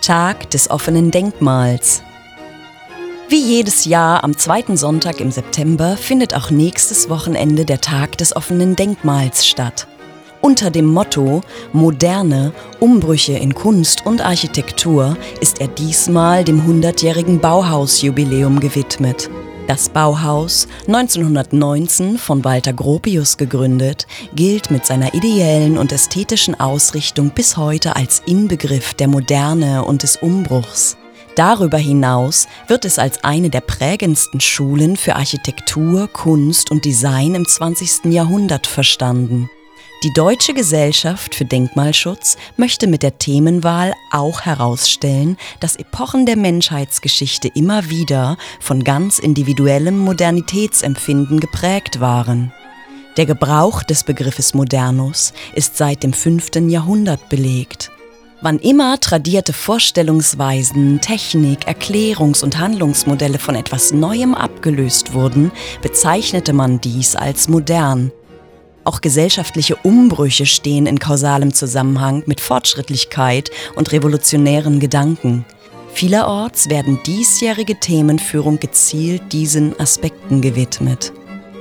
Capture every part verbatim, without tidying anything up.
Tag des offenen Denkmals. Wie jedes Jahr am zweiten Sonntag im September findet auch nächstes Wochenende der Tag des offenen Denkmals statt. Unter dem Motto »Moderne Umbrüche in Kunst und Architektur« ist er diesmal dem hundertjährigen Bauhausjubiläum gewidmet. Das Bauhaus, neunzehnhundertneunzehn von Walter Gropius gegründet, gilt mit seiner ideellen und ästhetischen Ausrichtung bis heute als Inbegriff der Moderne und des Umbruchs. Darüber hinaus wird es als eine der prägendsten Schulen für Architektur, Kunst und Design im zwanzigsten Jahrhundert verstanden. Die Deutsche Gesellschaft für Denkmalschutz möchte mit der Themenwahl auch herausstellen, dass Epochen der Menschheitsgeschichte immer wieder von ganz individuellem Modernitätsempfinden geprägt waren. Der Gebrauch des Begriffes Modernus ist seit dem fünften Jahrhundert belegt. Wann immer tradierte Vorstellungsweisen, Technik, Erklärungs- und Handlungsmodelle von etwas Neuem abgelöst wurden, bezeichnete man dies als modern. Auch gesellschaftliche Umbrüche stehen in kausalem Zusammenhang mit Fortschrittlichkeit und revolutionären Gedanken. Vielerorts werden diesjährige Themenführung gezielt diesen Aspekten gewidmet.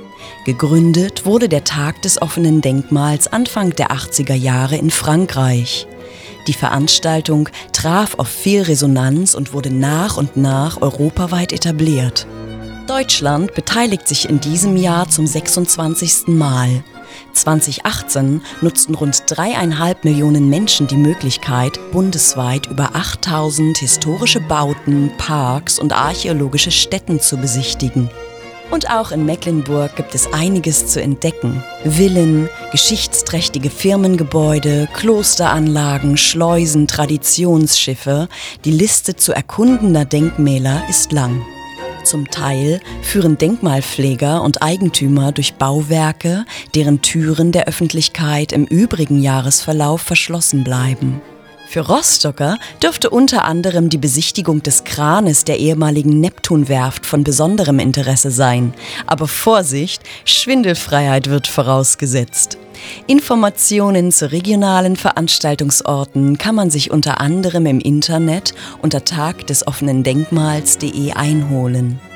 Gegründet wurde der Tag des offenen Denkmals Anfang der achtziger Jahre in Frankreich. Die Veranstaltung traf auf viel Resonanz und wurde nach und nach europaweit etabliert. Deutschland beteiligt sich in diesem Jahr zum sechsundzwanzigsten Mal. zweitausendachtzehn nutzten rund dreieinhalb Millionen Menschen die Möglichkeit, bundesweit über achttausend historische Bauten, Parks und archäologische Stätten zu besichtigen. Und auch in Mecklenburg gibt es einiges zu entdecken. Villen, geschichtsträchtige Firmengebäude, Klosteranlagen, Schleusen, Traditionsschiffe. Die Liste zu erkundender Denkmäler ist lang. Zum Teil führen Denkmalpfleger und Eigentümer durch Bauwerke, deren Türen der Öffentlichkeit im übrigen Jahresverlauf verschlossen bleiben. Für Rostocker dürfte unter anderem die Besichtigung des Kranes der ehemaligen Neptunwerft von besonderem Interesse sein. Aber Vorsicht, Schwindelfreiheit wird vorausgesetzt. Informationen zu regionalen Veranstaltungsorten kann man sich unter anderem im Internet unter tagdesoffenendenkmals punkt de einholen.